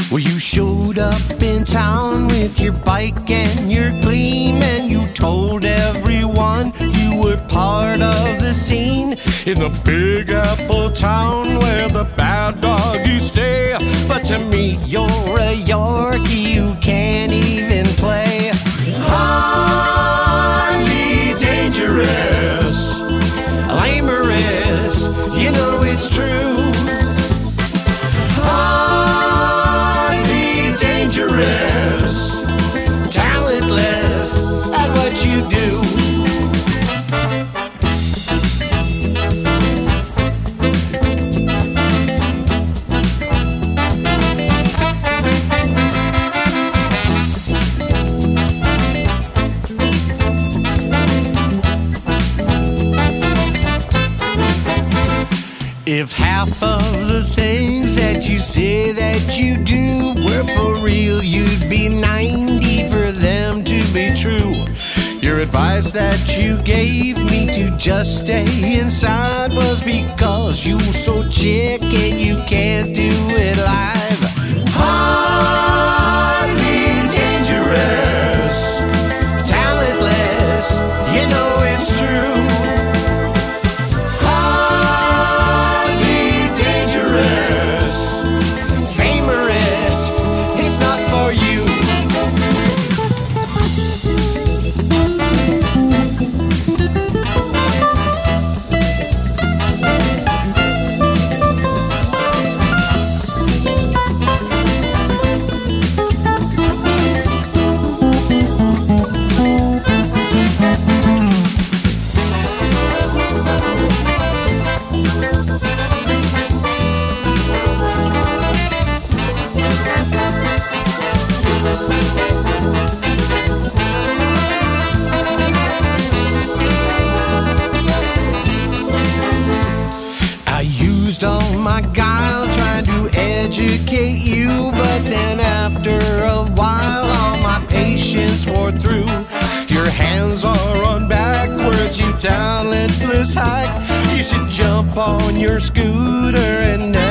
Well, you showed up in town with your bike and your gleam, and you told everyone you were part of the scene in the Big Apple town where the bad doggies stay. But to me, you're a Yorkie who can't even play. Hardly dangerous, lamerous, you know it's true. Dangerous, talentless at what you do. If half of the things that you say that you do were for real, you'd be 90 for them to be true. Your advice that you gave me to just stay inside was because you're so chicken you can't do it live. Hardly dangerous, talentless, you know it's true. All my guile trying to educate you, but then after a while all my patience wore through. Your hands are on backwards, you talentless hack. You should jump on your scooter and